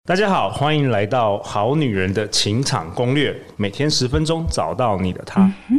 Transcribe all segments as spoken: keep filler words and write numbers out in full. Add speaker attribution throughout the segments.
Speaker 1: 大家好，欢迎来到《好女人的情场攻略》，每天十分钟，找到你的他。嗯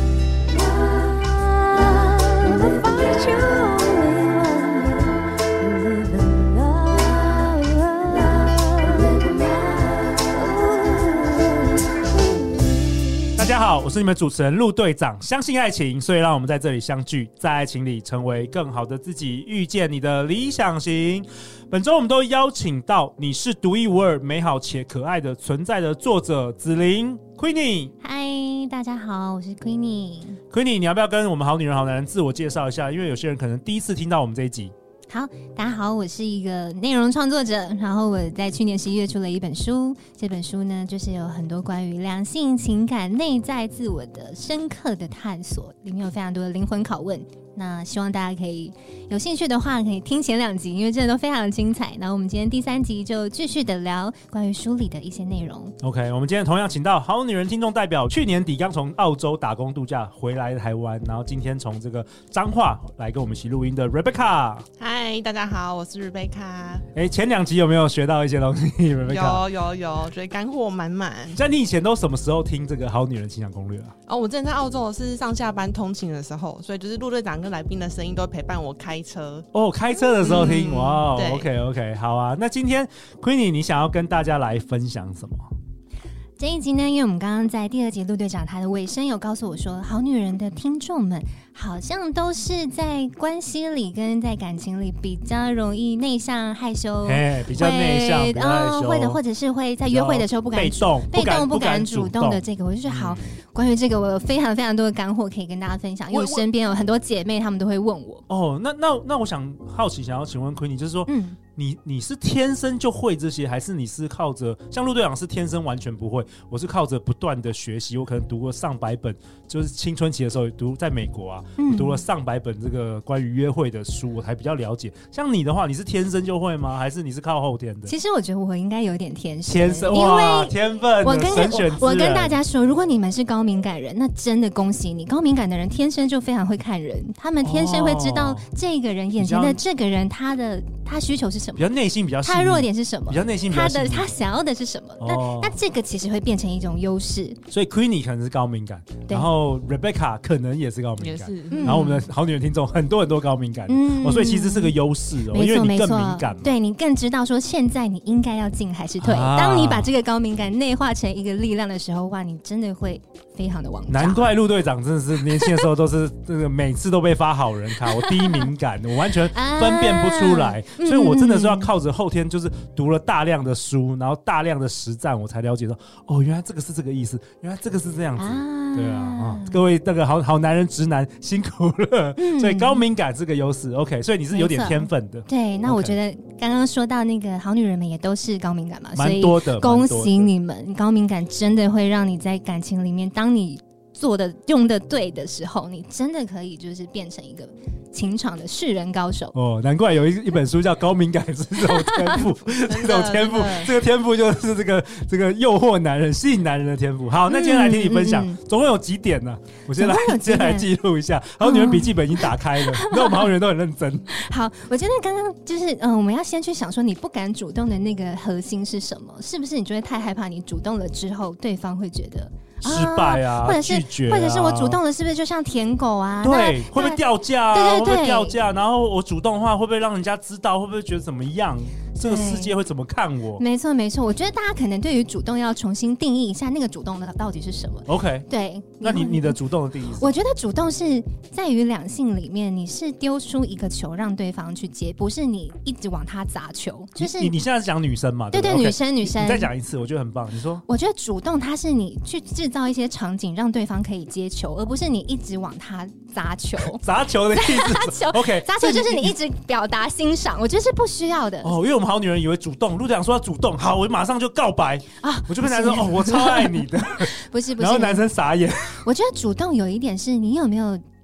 Speaker 1: 大家好，我是你们主持人陆队长。相信爱情，所以让我们在这里相聚，在爱情里成为更好的自己，遇见你的理想型。本周我们都邀请到你是独一无二、美好且可爱的存在的作者子琳 Queenie。
Speaker 2: 嗨，大家好，我是 Queenie。Queenie，
Speaker 1: 你要不要跟我们好女人好男人自我介绍一下？因为有些人可能第一次听到我们这一集。
Speaker 2: 好，大家好，我是一个内容创作者，然后我在去年十一月出了一本书，这本书呢就是有很多关于两性情感、内在自我的深刻的探索，里面有非常多的灵魂拷问。那希望大家可以有兴趣的话可以听前两集，因为真的都非常的精彩。然后我们今天第三集就继续的聊关于书里的一些内容。
Speaker 1: OK， 我们今天同样请到好女人听众代表，去年底刚从澳洲打工度假回来台湾，然后今天从这个彰化来跟我们一起录音的 Rebecca。
Speaker 3: 嗨，大家好，我是 Rebecca。
Speaker 1: 哎，前两集有没有学到一些东西？Rebecca
Speaker 3: 有有有，觉得干货满满。
Speaker 1: 像你以前都什么时候听这个好女人情场攻略啊？
Speaker 3: 哦，我之前在澳洲是上下班通勤的时候，所以就是陆队长跟来宾的声音都会陪伴我开车。
Speaker 1: 哦，开车的时候听，嗯、哇 ，OK OK， 好啊。那今天 Queenie 你想要跟大家来分享什么？
Speaker 2: 这一集呢，因为我们刚刚在第二集陆队长他的尾声有告诉我说，好女人的听众们好像都是在关系里跟在感情里比较容易内向害羞，
Speaker 1: 比较内向，比较害羞，
Speaker 2: 哦、或者或者是会在约会的时候不敢
Speaker 1: 被动
Speaker 2: 被动不敢
Speaker 1: 主
Speaker 2: 动的这个，我就觉得好。关于这个，我有非常非常多的干货可以跟大家分享，因为我身边有很多姐妹，她们都会问我。
Speaker 1: 哦，那那那我想好奇，想要请问 Queenie， 就是说，嗯。你你是天生就会这些，还是你是靠着像陆队长是天生完全不会？我是靠着不断的学习，我可能读过上百本，就是青春期的时候读在美国啊，嗯、我读了上百本这个关于约会的书，我才比较了解。像你的话，你是天生就会吗？还是你是靠后天的？
Speaker 2: 其实我觉得我应该有点天生，
Speaker 1: 天生哇，天分，
Speaker 2: 我跟
Speaker 1: 神选之人。
Speaker 2: 我, 我跟大家说，如果你们是高敏感人，那真的恭喜你。高敏感的人天生就非常会看人，他们天生会知道这个人、哦、眼前的这个人，他的他需求是什么，
Speaker 1: 比较内心比较。
Speaker 2: 他弱点是什么？
Speaker 1: 比较内心比较
Speaker 2: 他的他想要的是什么？哦、那那这个其实会变成一种优势。
Speaker 1: 所以 Queenie 可能是高敏感，然后 Rebecca 可能也是高敏感，
Speaker 2: 嗯、
Speaker 1: 然后我们的好女人听众很多很多高敏感，嗯哦、所以其实是个优势哦，因为你更敏感嘛，
Speaker 2: 对你更知道说现在你应该要进还是退。啊、当你把这个高敏感内化成一个力量的时候，哇，你真的会非常的王炸。
Speaker 1: 难怪陆队长真的是年轻的时候都是这个每次都被发好人卡，我低敏感，我完全分辨不出来，啊、所以我真的是要靠着后天就是读了大量的书，然后大量的实战，我才了解到哦，原来这个是这个意思，原来这个是这样子，啊对啊、哦，各位那个好好男人直男辛苦了，嗯、所以高敏感是个优势 ，OK， 所以你是有点天分的。
Speaker 2: 对，那我觉得刚刚说到那个好女人们也都是高敏感嘛，
Speaker 1: 蛮多的，
Speaker 2: 所以恭喜你们，高敏感真的会让你在感情里面，当你做的用的对的时候，你真的可以就是变成一个情场的识人高手
Speaker 1: 哦。难怪有 一, 一本书叫《高敏感是这种天赋》，这种天赋，这个天赋就是这个这个诱惑男人、吸引男人的天赋。好，那接下来听你分享，嗯嗯嗯、总共有几点呢？我先来先来记录一下。好女人笔记本已经打开了，那、哦、我们好女人都很认真。
Speaker 2: 好，我觉得刚刚就是嗯、呃，我们要先去想说，你不敢主动的那个核心是什么？是不是你觉得太害怕，你主动了之后，对方会觉得？
Speaker 1: 失败啊，
Speaker 2: 或者是
Speaker 1: 拒绝、啊，
Speaker 2: 或者是我主动的，是不是就像舔狗啊？
Speaker 1: 对，会不会掉价、啊？
Speaker 2: 对对对，
Speaker 1: 会不会掉价？然后我主动的话，会不会让人家知道？会不会觉得怎么样？这个世界会怎么看我？
Speaker 2: 没错没错，我觉得大家可能对于主动要重新定义一下，那个主动的到底是什么
Speaker 1: ？OK，
Speaker 2: 对，
Speaker 1: 那你你的主动的定义是？
Speaker 2: 我觉得主动是在于两性里面，你是丢出一个球让对方去接，不是你一直往他砸球。就是
Speaker 1: 你你现在是讲女生嘛？
Speaker 2: 对 对, 对，
Speaker 1: okay,
Speaker 2: 女生女生。
Speaker 1: 你再讲一次，我觉得很棒。你说，
Speaker 2: 我觉得主动它是你去制造一些场景，让对方可以接球，而不是你一直往他砸球。
Speaker 1: 砸球的意思？
Speaker 2: 砸球
Speaker 1: ，OK，
Speaker 2: 砸球就是你一直表达欣赏，我觉得是不需要的。
Speaker 1: 哦，因为我们好女人以为主动。陆队长说要主动，好，我马上就告白啊！我就跟男生说，哦，我超爱你的，
Speaker 2: 不是不是，
Speaker 1: 然后男生傻眼。
Speaker 2: 我觉得主动有一点是你有没有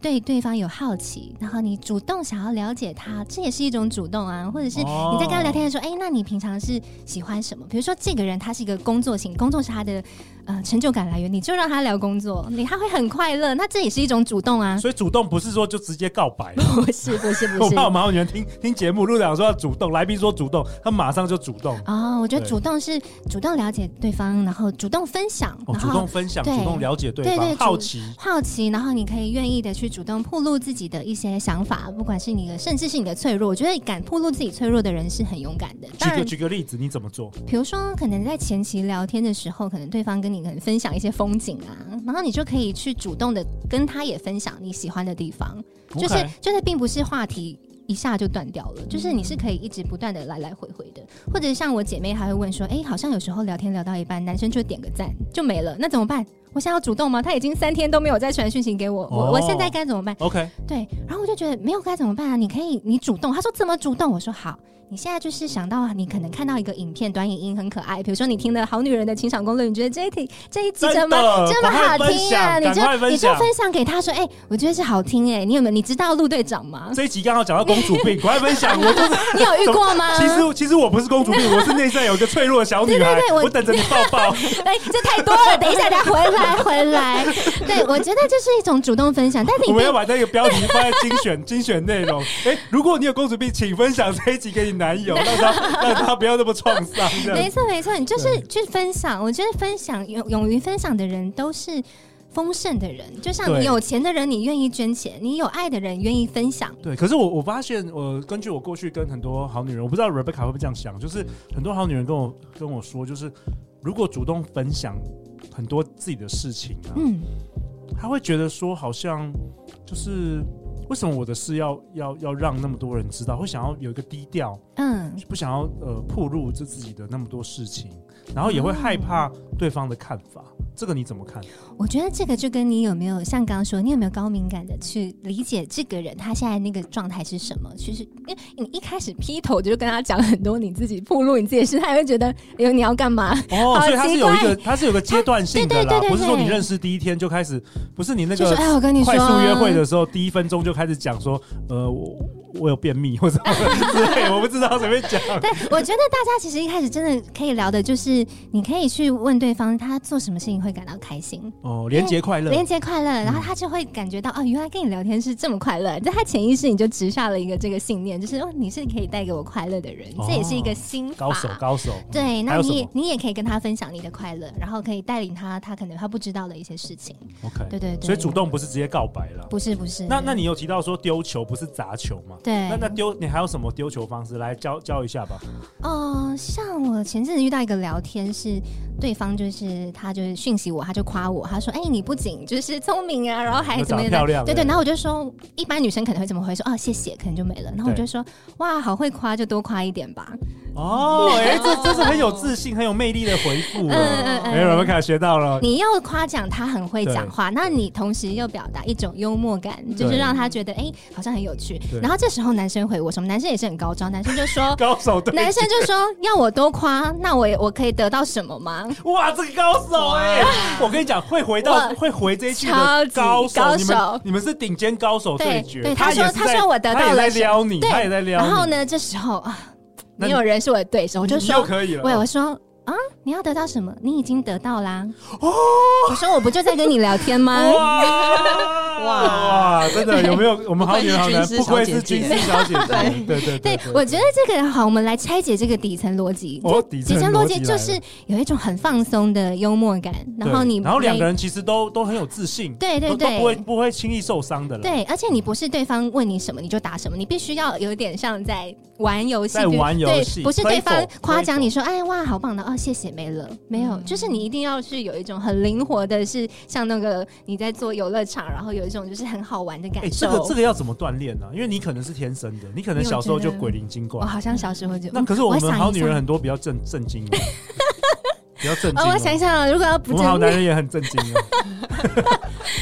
Speaker 2: 对对方有好奇，然后你主动想要了解他，这也是一种主动啊。或者是你在跟他聊天的时候，哎、哦，那你平常是喜欢什么？比如说这个人他是一个工作型，工作是他的呃成就感来源，你就让他聊工作，你他会很快乐，那这也是一种主动啊。
Speaker 1: 所以主动不是说就直接告白，
Speaker 2: 不是不是不是。
Speaker 1: 我怕我们好女人听听节目，陆长说要主动，来宾说主动，他马上就主动。
Speaker 2: 哦，我觉得主动是主动了解对方，然后主动分享，
Speaker 1: 哦、主动分享，主动了解对方，
Speaker 2: 对对
Speaker 1: 好奇
Speaker 2: 好奇，然后你可以愿意的去主动暴露自己的一些想法，不管是你的，甚至是你的脆弱。我觉得敢暴露自己脆弱的人是很勇敢的。
Speaker 1: 举个举个例子，你怎么做？
Speaker 2: 比如说，可能在前期聊天的时候，可能对方跟你可能分享一些风景啊，然后你就可以去主动的跟他也分享你喜欢的地方，
Speaker 1: okay.
Speaker 2: 就是就是并不是话题一下就断掉了，就是你是可以一直不断的来来回回的。或者像我姐妹还会问说，哎、欸，好像有时候聊天聊到一半，男生就点个赞就没了，那怎么办？我现在要主动吗？他已经三天都没有再传讯息给我，我、哦、我现在该怎么办
Speaker 1: ？OK，
Speaker 2: 对，然后我就觉得没有该怎么办啊？你可以，你主动。他说怎么主动？我说好，你现在就是想到你可能看到一个影片，短影音很可爱，比如说你听了《好女人的情场攻略》，你觉得这一题这一集怎么这么好听啊？你就你就分享给他说，哎、欸，我觉得是好听哎、欸，你有没有？你知道陆队长吗？
Speaker 1: 这一集刚好讲到公主病，赶快分享。我就是
Speaker 2: 你有遇过吗？
Speaker 1: 其实其实我不是公主病，我是内在有一个脆弱的小女孩，对对对，我, 我等着你抱抱。
Speaker 2: 哎，这太多了，等一下，等一下回来回来。对，我觉得这是一种主动分享，但是你
Speaker 1: 我们要把这个标题放在精选精选内容。哎，如果你有公主病，请分享这一集给你男友，让他让他不要那么创伤。
Speaker 2: 没错没错，你就是去分享。我觉得分享勇勇于分享的人都是丰盛的人，就像你有钱的人，你愿意捐钱；你有爱的人，愿意分享。
Speaker 1: 对，可是我我发现，我、呃、根据我过去跟很多好女人，我不知道 Rebecca 会不会这样想，就是很多好女人跟我跟我说，就是如果主动分享很多自己的事情啊，嗯，她会觉得说，好像就是为什么我的事要要要让那么多人知道，会想要有一个低调，嗯，不想要呃暴露这自己的那么多事情，然后也会害怕对方的看法。这个你怎么看？
Speaker 2: 我觉得这个就跟你有没有像刚刚说，你有没有高敏感的去理解这个人他现在那个状态是什么？其实因为你一开始劈头就跟他讲很多你自己暴露你自己的事，他也会觉得哎呦你要干嘛？
Speaker 1: 哦，所以他是有一个他是有个阶段性的啦，对对对对对，不是说你认识第一天就开始，不是你那个
Speaker 2: 哎我跟你说
Speaker 1: 快速约会的时候第一分钟就开始讲说呃我。我有便秘或者之类，我不知道随便讲。
Speaker 2: 对，我觉得大家其实一开始真的可以聊的就是，你可以去问对方他做什么事情会感到开心。
Speaker 1: 哦，连结快乐，
Speaker 2: 连结快乐，然后他就会感觉到、嗯、哦，原来跟你聊天是这么快乐，在他潜意识你就植下了一个这个信念，就是哦，你是可以带给我快乐的人，哦、这也是一个心法。
Speaker 1: 高手，高手。
Speaker 2: 对，那你你也可以跟他分享你的快乐，然后可以带领他，他可能他不知道的一些事情。
Speaker 1: OK，
Speaker 2: 对对对。
Speaker 1: 所以主动不是直接告白了，
Speaker 2: 不是不是。
Speaker 1: 那那你有提到说丢球不是砸球吗？
Speaker 2: 对。
Speaker 1: 那那丢。你还有什么丢球方式来教教一下吧？
Speaker 2: 哦、呃，像我前阵子遇到一个聊天，是对方就是他就是讯息我，他就夸我，他说：“哎、欸，你不仅就是聪明啊，然后还怎么样？
Speaker 1: 漂亮。”
Speaker 2: 对对，然后我就说，一般女生可能会怎么回说？哦，谢谢，可能就没了。然后我就说：“哇，好会夸，就多夸一点吧。”
Speaker 1: 哦，哎、欸，这这是很有自信、很有魅力的回复。嗯嗯嗯，哎 ，Rebecca 学到了。
Speaker 2: 你又夸奖他很会讲话，那你同时又表达一种幽默感，就是让他觉得哎、欸，好像很有趣。然后这时候男生回我什么？男生也是很高招，男生就说
Speaker 1: 高手，对，
Speaker 2: 男生就说要我多夸，那我我可以得到什么吗？
Speaker 1: 哇，这个高手哎、欸！我跟你讲，会回到会回这一句的高手，
Speaker 2: 高手
Speaker 1: 你们你们是顶尖高手对决。
Speaker 2: 对，他说他说我得到了，
Speaker 1: 他也在撩你，他也在撩你。
Speaker 2: 然后呢，这时候啊。没有人是我的对手，我就说
Speaker 1: 又可以了。
Speaker 2: 喂，我说啊，你要得到什么？你已经得到啦。哦，我说我不就在跟你聊天吗？
Speaker 1: 哇哇哇！真的有没有？我们好女人好男，不愧是军师小姐姐。对对对
Speaker 2: 对，我觉得这个好，我们来拆解这个底层逻辑。
Speaker 1: 哦，底层
Speaker 2: 逻辑就是有一种很放松的幽默感，然后你，
Speaker 1: 然后两个人其实都都很有自信，
Speaker 2: 对对对，
Speaker 1: 都不会不会轻易受伤的了。
Speaker 2: 对，而且你不是对方问你什么你就答什么，你必须要有点像在玩游戏，
Speaker 1: 在玩游戏，
Speaker 2: 不是对方夸奖你说哎哇好棒的哦谢谢没了没有，就是你一定要是有一种很灵活的，是像那个你在做游乐场，然后有一种就是很好玩的感受。
Speaker 1: 欸、这个这个要怎么锻炼呢？因为你可能是天生的，你可能小时候就鬼灵精怪。
Speaker 2: 我好像小时候就。
Speaker 1: 那可是我们好女人很多比较震震惊的，比较震惊、喔
Speaker 2: 哦。我想一想，如果要不震惊，
Speaker 1: 我们好男人也很震惊哦。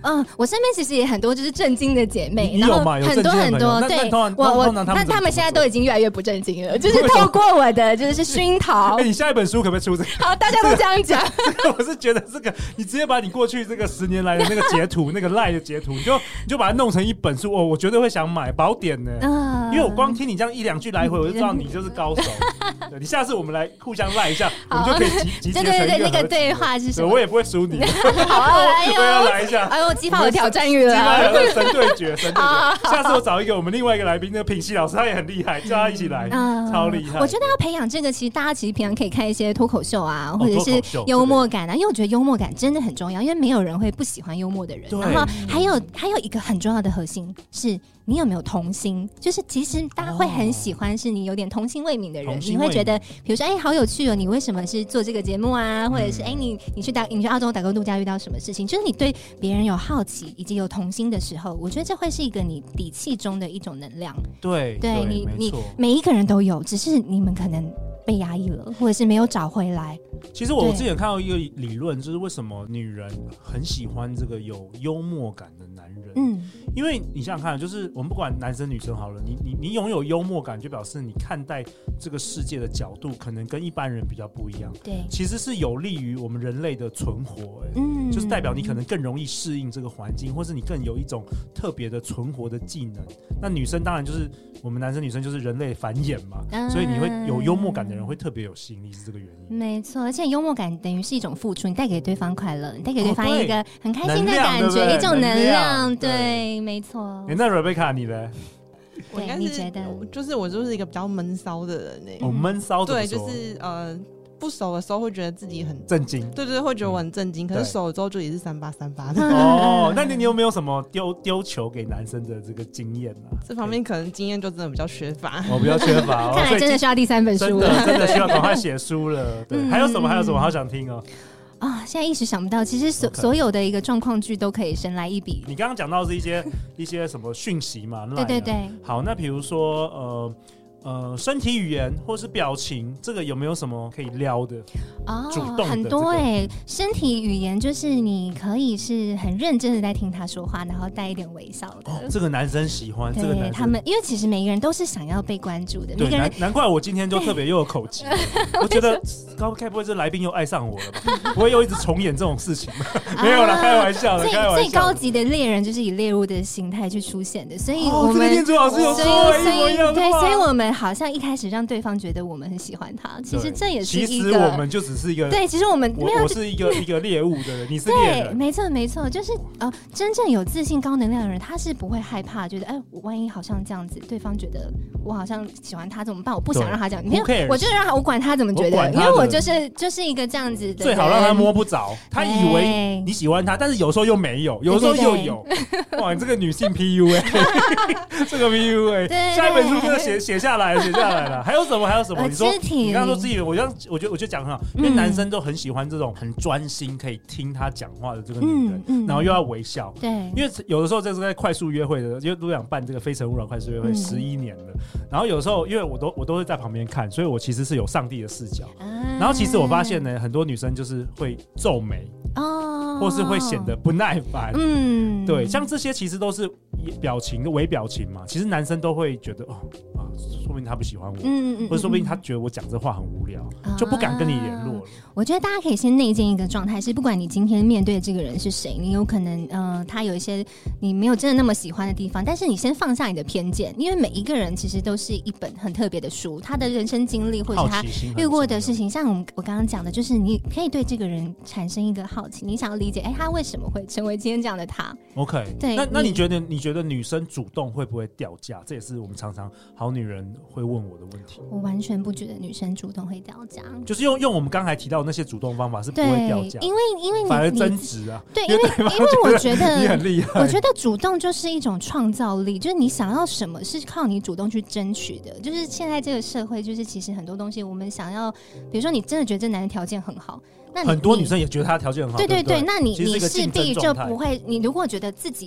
Speaker 2: 嗯，我身边其实也很多就是正经的姐妹，
Speaker 1: 你有吗？有
Speaker 2: 很多很多。对，我我那他们现在都已经越来越不正经了，就是透过我的就是熏陶。
Speaker 1: 哎、欸，你下一本书可不可以出这个？
Speaker 2: 好，大家都这样讲。
Speaker 1: 这个我是觉得这个，你直接把你过去这个十年来的那个截图，那个赖的截图，你就你就把它弄成一本书，哦，我绝对会想买宝典呢。嗯，因为我光听你这样一两句来回，我就知道你就是高手。对，你下次我们来互相赖一下，我们就可以集集结成一个。对对对，那
Speaker 2: 个对话是什么？
Speaker 1: 我也不会输你。
Speaker 2: 好啊，来
Speaker 1: 我要来一下。
Speaker 2: 哎呦，激发我挑战欲了。
Speaker 1: 激发了神对决，神对决。下次我找一个我们另外一个来宾，那个品熙老师，他也很厉害，叫他一起来，嗯、超厉害。
Speaker 2: 我觉得要培养这个，其实大家其实平常可以看一些脱口秀啊，或者是幽默感啊，因为我觉得幽默感真的很重要，因为没有人会不喜欢幽默的人。然后还有还有一个很重要的核心是。你有没有童心？就是其实大家会很喜欢是你有点童心未泯的人，你会觉得，比如说，哎、欸，好有趣哦，你为什么是做这个节目啊？或者是，哎、欸，你你去打你去澳洲打工度假遇到什么事情？就是你对别人有好奇以及有童心的时候，我觉得这会是一个你底气中的一种能量。
Speaker 1: 对，
Speaker 2: 对你你每一个人都有，只是你们可能被压抑了，或者是没有找回来。
Speaker 1: 其实我之前看到一个理论，就是为什么女人很喜欢这个有幽默感的男人。嗯，因为你想想看，就是我们不管男生女生好了，你你你拥有幽默感，就表示你看待这个世界的角度可能跟一般人比较不一样。
Speaker 2: 对，
Speaker 1: 其实是有利于我们人类的存活、欸。嗯，就是代表你可能更容易适应这个环境，或是你更有一种特别的存活的技能。那女生当然就是我们男生女生就是人类繁衍嘛，嗯、所以你会有幽默感的人会特别有吸引力，是这个原因。
Speaker 2: 没错，而且幽默感等于是一种付出，你带给对方快乐，你带给对方一个很开心的感觉，
Speaker 1: 哦、
Speaker 2: 一种能量。对，对没错。
Speaker 1: 欸、那 Rebecca 你呢？
Speaker 3: 我应该是你觉得就是我就是一个比较闷骚的人呢、欸。
Speaker 1: 哦，闷骚
Speaker 3: 对，就是呃。不熟的时候会觉得自己很
Speaker 1: 震惊，
Speaker 3: 对对，会觉得我很震惊。可是熟了之后就也是三八三八的。
Speaker 1: 哦，那你你有没有什么丢丢球给男生的这个经验呢、啊？
Speaker 3: 这方面可能经验就真的比较缺乏，
Speaker 1: 我、哦、比较缺乏、哦。
Speaker 2: 看来真的需要第三本书了，
Speaker 1: 真的真的需要赶快写书了。对，嗯、还有什么？还有什么？好想听哦。
Speaker 2: 啊、哦，现在一时想不到，其实所、okay. 所有的一个状况剧都可以神来一笔。
Speaker 1: 你刚刚讲到是一些一些什么讯息嘛？
Speaker 2: 对对对。
Speaker 1: 好，那比如说呃。呃，身体语言或是表情，这个有没有什么可以撩的？哦，主动的、这个、
Speaker 2: 很多哎、欸。身体语言就是你可以是很认真的在听他说话，然后带一点微笑的。
Speaker 1: 哦、这个男生喜欢，
Speaker 2: 对
Speaker 1: 这个男生
Speaker 2: 他们，因为其实每个人都是想要被关注的。每个人
Speaker 1: 难, 难怪我今天就特别又有口疾，我觉得该不会这来宾又爱上我了吧？不会又一直重演这种事情吗？没有啦，开玩笑的。
Speaker 2: 最
Speaker 1: 开玩笑
Speaker 2: 最高级的猎人就是以猎物的形态去出现的，所以我们、
Speaker 1: 哦、这个念祖老师有说一模一样的话。
Speaker 2: 对，所以我们好像一开始让对方觉得我们很喜欢他，其实这也是一个。
Speaker 1: 其实我们就只是一个。
Speaker 2: 对，其实我们没有。
Speaker 1: 我是一个一个猎物的人，你是猎人。
Speaker 2: 对，没错没错，就是呃，真正有自信、高能量的人，他是不会害怕，觉得哎，我万一好像这样子，对方觉得我好像喜欢他怎么办？我不想让他讲，因为我就让他，我管他怎么觉得，因为我就是就是一个这样子的。
Speaker 1: 最好让他摸不着，他以为你喜欢他，但是有时候又没有，有时候又有。对对对哇，你这个女性 P U A， 这个 P U A， 下一本书真的写写下来了，写下来了。还有什么？还有什么？你说你刚刚说自己，我刚我觉得我觉得讲很好，因为男生都很喜欢这种很专心可以听他讲话的这个女人，嗯嗯、然后又要微笑。
Speaker 2: 对，
Speaker 1: 因为有的时候这是在快速约会的，因为都想办这个非诚勿扰快速约会十一年了。然后有时候因为我都我都会在旁边看，所以我其实是有上帝的视角。嗯、然后其实我发现呢，很多女生就是会皱眉。哦，或是会显得不耐烦，嗯，对，像这些其实都是表情的微表情嘛。其实男生都会觉得哦啊，说不定他不喜欢我，嗯嗯，或者说不定他觉得我讲这话很无聊，啊、就不敢跟你联络了。
Speaker 2: 我觉得大家可以先内建一个状态，是不管你今天面对的这个人是谁，你有可能呃，他有一些你没有真的那么喜欢的地方，但是你先放下你的偏见，因为每一个人其实都是一本很特别的书，他的人生经历或者他遇过的事情，像我们我刚刚讲的，就是你可以对这个人产生一个好奇，你想要理解，哎，他为什么会成为今天这样的他
Speaker 1: ？OK， 对，那那你觉得你觉得女生主动会不会掉价？这也是我们常常好女人会问我的问题。
Speaker 2: 我完全不觉得女生主动会掉价，
Speaker 1: 就是用用我们刚才提到的那些主动方法是不会掉价，
Speaker 2: 因为因为你
Speaker 1: 反而增值啊。
Speaker 2: 对，因为因为我觉得
Speaker 1: 你很厉害，
Speaker 2: 我觉得主动就是一种创造力，就是你想要什么是靠你主动去争取的。就是现在这个社会，就是其实很多东西我们想要，比如说你真的觉得这男人条件很好。那
Speaker 1: 很多女生也觉得他条件很好，
Speaker 2: 对对 对,
Speaker 1: 对, 对，
Speaker 2: 那你你势必就不会，你如果觉得自己也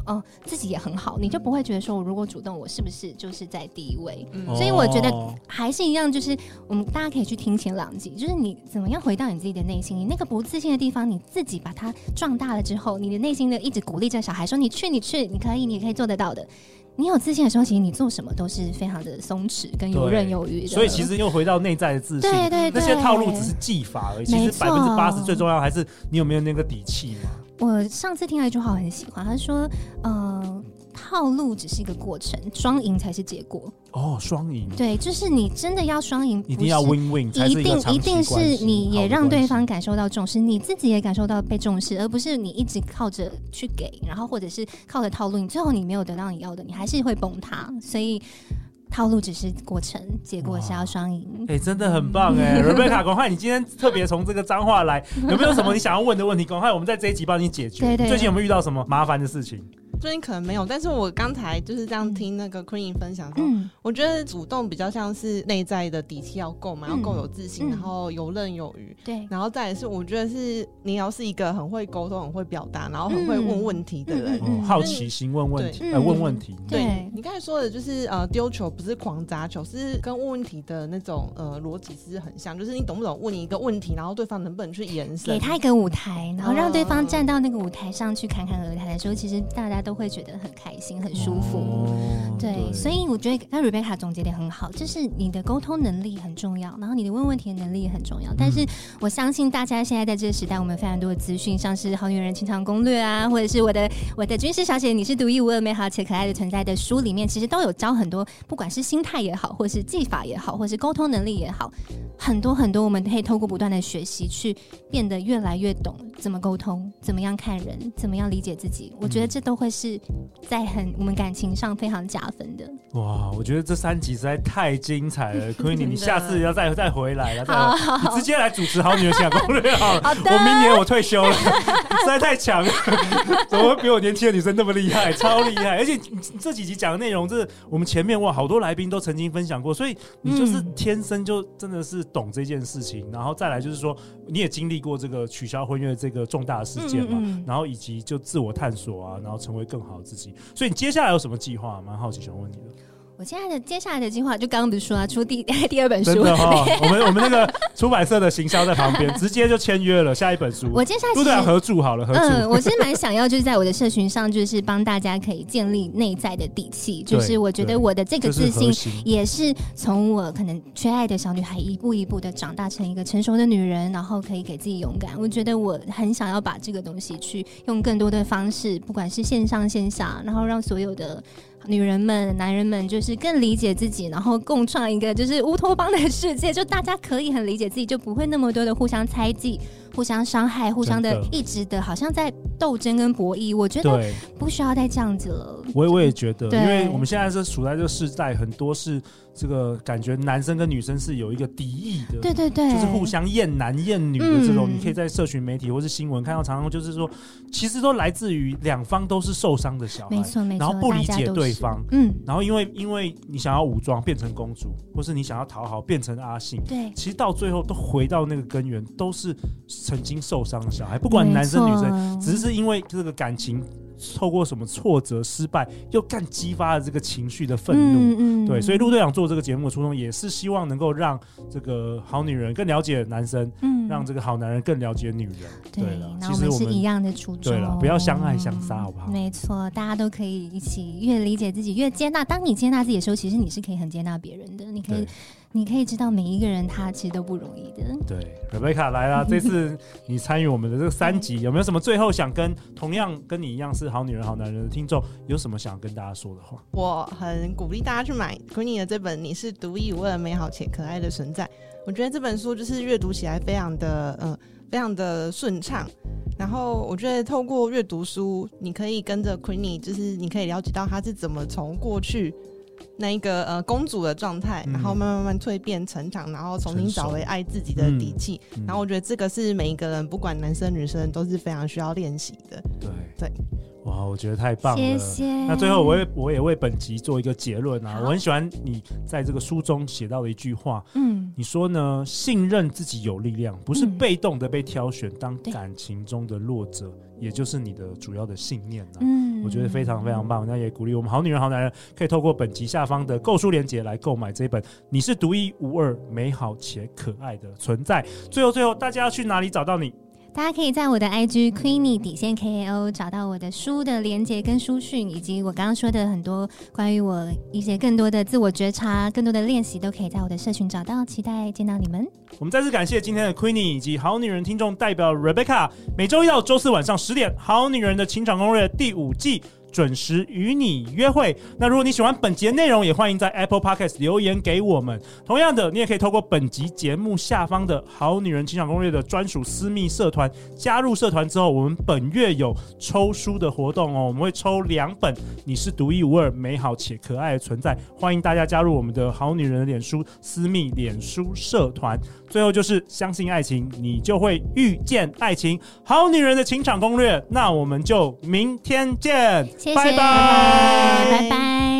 Speaker 2: 哦自己也很好，你就不会觉得说我如果主动我是不是就是在第一位、
Speaker 3: 嗯、
Speaker 2: 所以我觉得还是一样，就是我们大家可以去听前两集，就是你怎么样回到你自己的内心，你那个不自信的地方你自己把它壮大了之后，你的内心的一直鼓励着小孩说你去你去你可以你可以做得到的。你有自信的时候，其实你做什么都是非常的松弛跟游刃有余的。
Speaker 1: 所以其实又回到内在的自信，
Speaker 2: 对对对，
Speaker 1: 那些套路只是技法而已，其实百分之八十最重要还是你有没有那个底气嘛。
Speaker 2: 我上次听了一句话我很喜欢，他说呃套路只是一个过程，双赢才是结果。
Speaker 1: 哦，双赢，
Speaker 2: 对，就是你真的要双赢，
Speaker 1: 一定要 win win 才是一个长期关系，
Speaker 2: 一定一定是你也让对方感受到重视，你自己也感受到被重视，而不是你一直靠着去给，然后或者是靠着套路，你最后你没有得到你要的，你还是会崩塌。所以套路只是过程，结果是要双赢。
Speaker 1: 哎、欸，真的很棒哎 ，Rebecca， 赶快，你今天特别从这个彰化来，有没有什么你想要问的问题？赶快，我们在这一集帮你解决。
Speaker 2: 对 对, 对，
Speaker 1: 最近有没有遇到什么麻烦的事情？
Speaker 3: 最近可能没有，但是我刚才就是这样听那个 Queenie 分享说、嗯、我觉得主动比较像是内在的底气要够嘛、嗯、要够有自信、嗯、然后游刃有余，
Speaker 2: 对，
Speaker 3: 然后再来是我觉得是你要是一个很会沟通很会表达然后很会问问题的人、
Speaker 1: 嗯嗯嗯、好奇心问问题、呃、问问题，
Speaker 3: 对，对你刚才说的就是呃丢球不是狂砸球，是跟问问题的那种呃逻辑是很像，就是你懂不懂问你一个问题然后对方能不能去延伸，
Speaker 2: 给他一个舞台，然后让对方站到那个舞台上去侃侃而谈的时候，其实大家都会觉得很开心很舒服、哦、对, 对，所以我觉得刚 Rebecca 总结得很好，就是你的沟通能力很重要，然后你的问问题的能力也很重要、嗯、但是我相信大家现在在这个时代，我们非常多的资讯，像是好女人情场攻略啊，或者是我的我的军师小姐你是独一无二美好且可爱的存在的书里面，其实都有教很多，不管是心态也好，或是技法也好，或是沟通能力也好，很多很多我们可以透过不断的学习去变得越来越懂怎么沟通，怎么样看人，怎么样理解自己，我觉得这都会是在很我们感情上非常加分的。
Speaker 1: 哇，我觉得这三集实在太精彩了Queenie 你下次要再再回来了，再你直接来主持好女人情感攻略好了。好的，我明年我退休了实在太强了怎么会比我年轻的女生那么厉害，超厉害，而且这几集讲的内容这我们前面哇好多来宾都曾经分享过，所以你就是天生就真的是懂这件事情、嗯、然后再来就是说你也经历过这个取消婚约这个重大的事件嘛、嗯嗯、然后以及就自我探索啊，然后成为更好的自己，所以你接下来有什么计划？蛮好奇想问你的。
Speaker 2: 我现在的接下来的计划就刚刚不是说啊，出第第二本书，
Speaker 1: 真的哦我们我们那个出版社的行销在旁边直接就签约了下一本书。
Speaker 2: 我接下来
Speaker 1: 陆队长合著好了，合著。
Speaker 2: 嗯，我其实蛮想要就是在我的社群上，就是帮大家可以建立内在的底气，就是我觉得我的这个自信也是从我可能缺爱的小女孩一步一步的长大成一个成熟的女人，然后可以给自己勇敢。我觉得我很想要把这个东西去用更多的方式，不管是线上线下，然后让所有的女人们男人们就是更理解自己，然后共创一个就是乌托邦的世界，就大家可以很理解自己，就不会那么多的互相猜忌互相伤害互相的一直的好像在斗争跟博弈，我觉得不需要再这样子了。
Speaker 1: 我我也觉得，因为我们现在是处在这个世代，很多是这个感觉男生跟女生是有一个敌意的，
Speaker 2: 对对对，
Speaker 1: 就是互相厌男厌女的这种、嗯、你可以在社群媒体或是新闻看到，常常就是说其实都来自于两方都是受伤的小孩，
Speaker 2: 没错没错，
Speaker 1: 然后不理解对方，嗯，然后因为因为你想要武装变成公主，或是你想要讨好变成阿信，
Speaker 2: 对，
Speaker 1: 其实到最后都回到那个根源，都是曾经受伤的小孩，不管男生女生，只是因为这个感情透过什么挫折失败又更激发了这个情绪的愤怒、嗯嗯、对，所以陆队长做这个节目的初衷也是希望能够让这个好女人更了解男生、嗯、让这个好男人更了解女人，
Speaker 2: 对了，其实我们是一样的初衷，
Speaker 1: 对了，不要相爱相杀好不好？
Speaker 2: 没错，大家都可以一起越理解自己越接纳，当你接纳自己的时候，其实你是可以很接纳别人的，你可以你可以知道每一个人他其实都不容易的。
Speaker 1: 对 Rebecca 来啦这次你参与我们的这个三集有没有什么最后想跟同样跟你一样是好女人好男人的听众有什么想跟大家说的话？
Speaker 3: 我很鼓励大家去买 Queenie 的这本你是独一无二美好且可爱的存在，我觉得这本书就是阅读起来非常的呃非常的顺畅，然后我觉得透过阅读书你可以跟着 Queenie， 就是你可以了解到她是怎么从过去那一个呃公主的状态、嗯、然后慢慢慢慢蜕变成长，然后重新找回爱自己的底气、嗯嗯、然后我觉得这个是每一个人不管男生女生都是非常需要练习的。
Speaker 1: 对
Speaker 3: 对，
Speaker 1: 哇， 哇，我觉得太棒了，
Speaker 2: 谢谢。
Speaker 1: 那最后我也我也为本集做一个结论啊，我很喜欢你在这个书中写到的一句话，嗯，你说呢，信任自己有力量，不是被动的被挑选，嗯、当感情中的弱者，也就是你的主要的信念啊。嗯，我觉得非常非常棒。那也鼓励我们好女人好男人可以透过本集下方的购书链接来购买这本《你是独一无二、美好且可爱的存在》。最后最后，大家要去哪里找到你？
Speaker 2: 大家可以在我的 I G Queenie 底线 K A O 找到我的书的连结跟书讯，以及我刚刚说的很多关于我一些更多的自我觉察、更多的练习，都可以在我的社群找到。期待见到你们。
Speaker 1: 我们再次感谢今天的 Queenie 以及好女人听众代表 Rebecca。每周一到周四晚上十点，《好女人的情场攻略》第五季准时与你约会。那如果你喜欢本集的内容，也欢迎在 Apple Podcast 留言给我们。同样的，你也可以透过本集节目下方的好女人情场攻略的专属私密社团，加入社团之后，我们本月有抽书的活动哦，我们会抽两本《你是独一无二、美好且可爱的存在》，欢迎大家加入我们的好女人的脸书私密脸书社团。最后就是相信爱情，你就会遇见爱情。好女人的情场攻略，那我们就明天见。
Speaker 2: 谢谢，
Speaker 1: 拜拜，
Speaker 2: 拜拜。